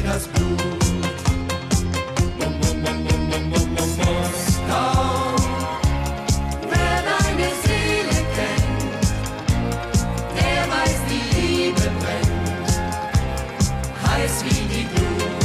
das Blut. Moskau, wer deine Seele kennt, der weiß, die Liebe brennt, heiß wie die Glut.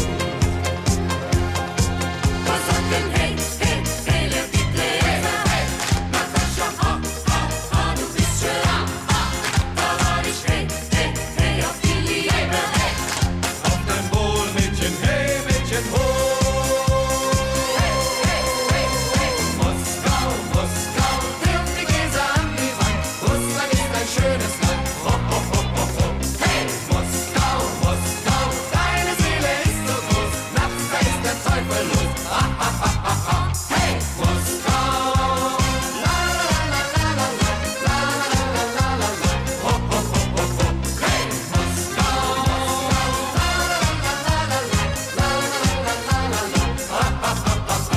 Was sagt denn hey, hey, hey, wer die Gläser? Hey, Natascha, du bist schön. Da war ich hey, hey, hey, auf die Liebe. Hey. Auf dein Wohl, Mädchen, hey, Mädchen, ho. Hey, hey, hey, hey. Moskau, Moskau, wirf die Gläser an die Wand. Russland ist ein schönes Land. Ho, ho, ho, ho, ho. Hey, Moskau, Moskau, deine Seele ist so groß. Nachts, da ist der Teufel los. Ha, ha, ha, ha, ha. Hey, Moskau. La, la, la, la, la, la, la, la, la, la, la. Ho, ho, ho, ho, ho. Hey, Moskau. La, la, la, la, la, la, la, la, la, la, la, la. Ha, ha, ha, ha, ha.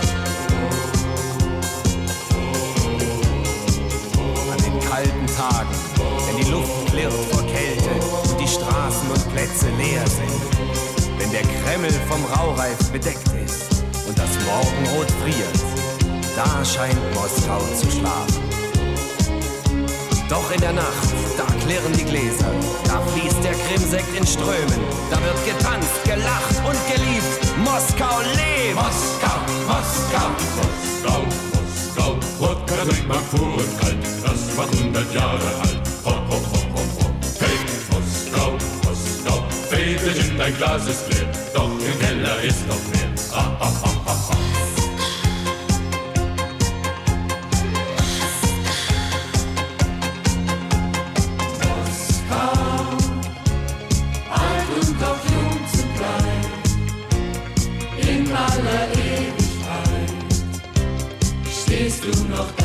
An den kalten Tagen, wenn die Luft klirrt vor Kälte und die Straßen und Plätze leer sind, wenn der Kreml vom Raureif bedeckt ist und das Morgenrot friert, da scheint Moskau zu schlafen. Doch in der Nacht, da klirren die Gläser, da fließt der Krimsekt in Strömen, da wird getanzt, gelacht und geliebt. Moskau lebt! Moskau, Moskau, Moskau, Moskau, Wodka trinkt man pur und kalt, das war 100 Jahre alt. Ho, ho, ho, ho, ho. Hey, Moskau, Moskau, Väterchen, dein Glas ist leer, doch im Keller ist noch mehr. Ha, ha, ha, ha, ha. Moskau, alt und doch jung zugleich, in aller Ewigkeit, stehst du noch da.